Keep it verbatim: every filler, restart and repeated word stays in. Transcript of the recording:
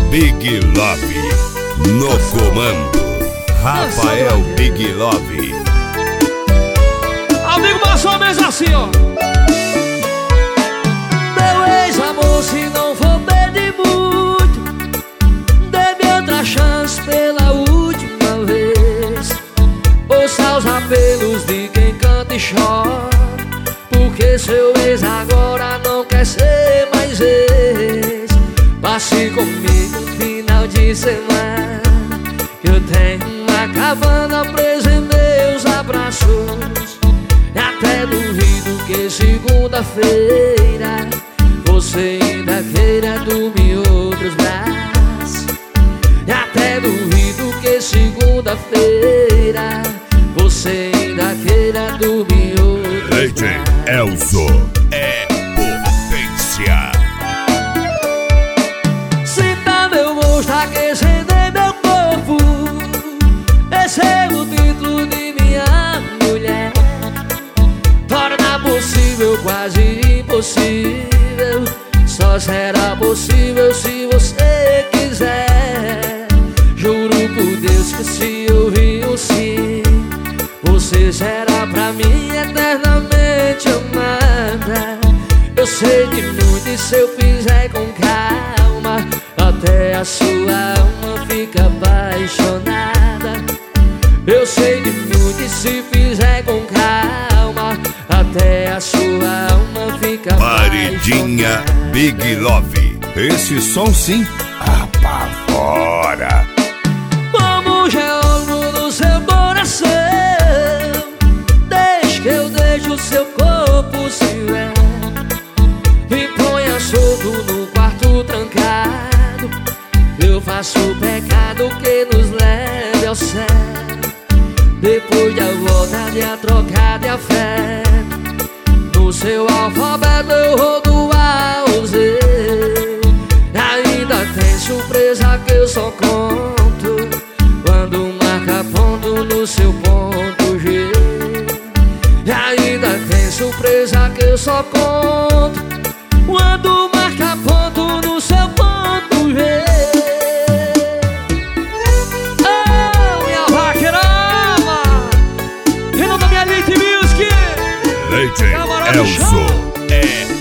Big Love no comando. Rafael Big Love. Amigo, mais ou menos assim, ó. Meu ex-amor, se não for pedir muito, dê-me outra chance pela última vez. Ouça os apelos de quem canta e chora, porque seu ex agora não quer ser mais ex. Passe comigo no final de semana, que eu tenho uma cabana presa em meus abraços. E até duvido que segunda-feira você ainda queira dormir em outros braços. E até duvido que segunda-feira você ainda queira dormir em outros Leite braços. Elzo é potência. Sinta meu gosto aquecendo em meu corpo, esse é o título de minha mulher. Torna possível quase impossível, só será possível se você quiser. Juro por Deus que se ouvir um sim, você será pra mim eternamente amada. Eu sei de muito e se eu fizer com calma, até a sua alma fica apaixonada. Eu sei de muito e se fizer com calma, até a sua alma fica Paredinha apaixonada. Big Love. Esse som sim apavora. Como geólogo no seu coração, deixe que eu deixe o seu corpo se ver. Me ponha solto no quarto trancado, eu faço o pecado que nos leve ao céu. Depois da volta de a troca de afeto, no seu alfabeto eu vou do A ao Z. Ainda tem surpresa que eu só conto quando marca ponto no seu ponto G. Ainda tem surpresa que eu só conto quando marca ponto no seu ponto G. Oh, minha vaqueirama, Renan da minha Elite Music. Leite Camarada Elzo Show. é